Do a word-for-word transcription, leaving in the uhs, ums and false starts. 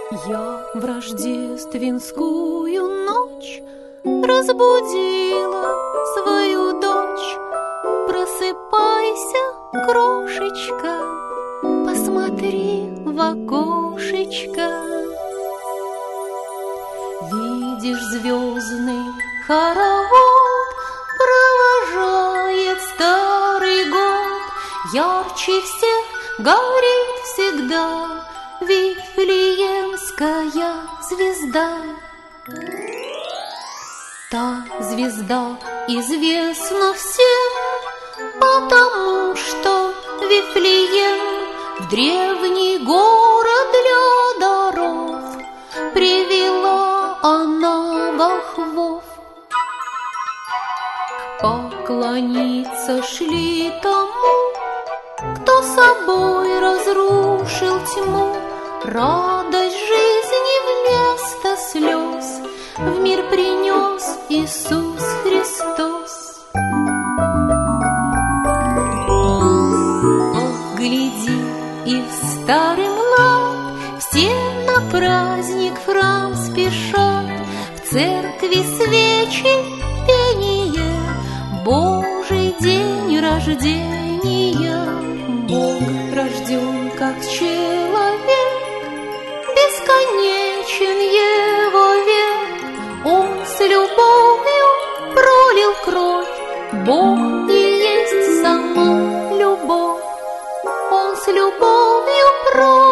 Я в рождественскую ночь разбудила свою дочь. Просыпайся, крошечка, посмотри в окошечко. Видишь, звездный хоровод провожает старый год. Ярче всех горит всегда Вифлеемская звезда. Та звезда известна всем, потому что Вифлеем в древний город для даров привела она волхвов. Поклониться шли тому, кто собой разрушил тьму. Радость жизни вместо слез в мир принес Иисус Христос. Погляди, и в старый млад все на праздник в храм спешат. В церкви свечи, пение, Божий день рождения. Бог рожден как человек, бесконечен его век. Он с любовью пролил кровь, Бог и есть сама любовь. Он с любовью пролил